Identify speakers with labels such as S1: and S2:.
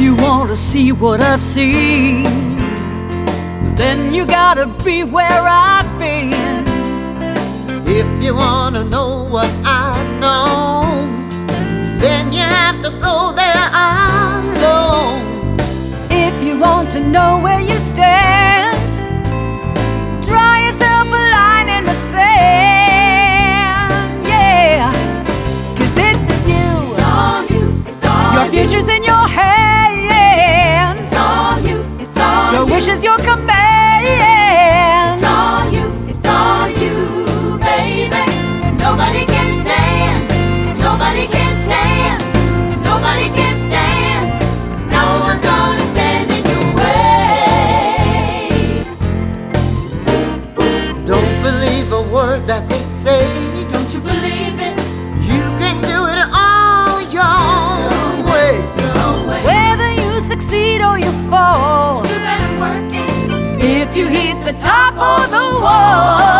S1: you want to see what I've seen, then you gotta be where I've been.
S2: If you wanna know what I've known, then you have to go there alone.
S1: If you want to know where you stand, draw yourself a line in the sand, yeah. 'Cause it's you,
S3: It's all you, it's all
S1: your future's in your hands.
S3: It's all you, it's all
S1: Your
S3: you.
S1: wish is your command.
S3: It's all you, baby. Nobody can stand, nobody can stand, nobody can stand. No one's gonna stand in your way.
S2: Don't believe a word that they say.
S3: Don't you believe it?
S2: You can do it all your own way.
S3: Your own way.
S1: Whether you succeed or you fall,
S3: You better work it.
S1: if you hit the top of the wall,